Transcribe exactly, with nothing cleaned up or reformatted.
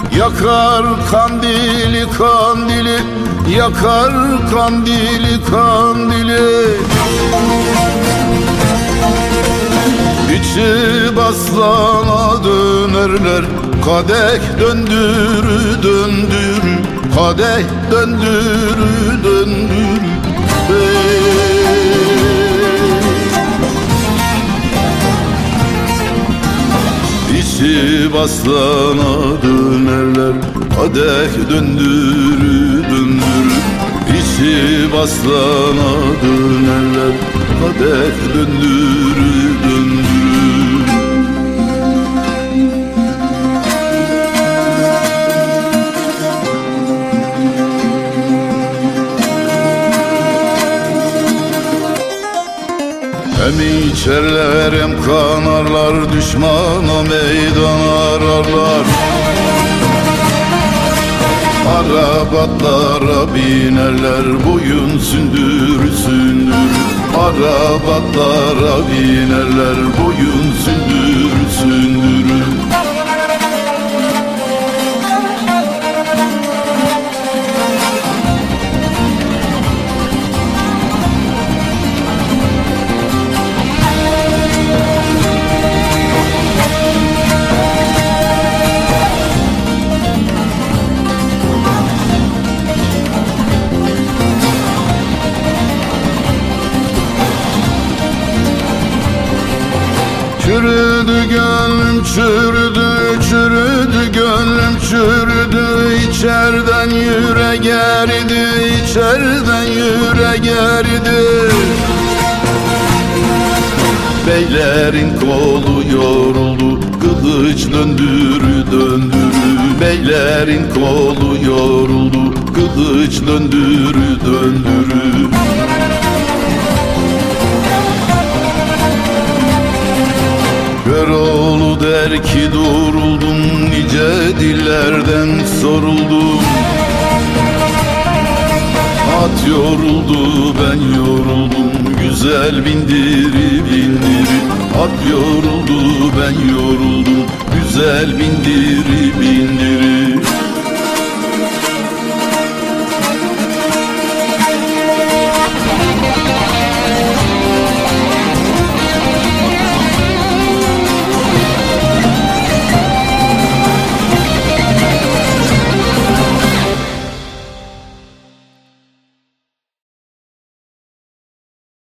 Yakar kandili kandili, yakar kandili kandili. İçi baslana dönerler, kadeh döndürü döndürü, kadeh döndürü döndürü. Hey. İçi baslana dönerler, kadeh döndürü döndürü. İçi baslana dönerler, kadeh döndürü döndürü. Hem içerler hem kanarlar, düşmana meydan ararlar. Arabatlara binerler, boyun sündürü sündürü. Arabatlara binerler, boyun sündürü sündürü. Çürüdü gönlüm çürüdü, çürüdü gönlüm çürüdü. İçerden yüre gerdi, içerden yüre gerdi. Beylerin kolu yoruldu, kılıç döndürü döndürü. Beylerin kolu yoruldu, kılıç döndürü döndürü. Köroğlu der ki duruldum, nice dillerden soruldum. At yoruldu ben yoruldum, güzel bindiri bindiri. At yoruldu ben yoruldum, güzel bindiri bindiri.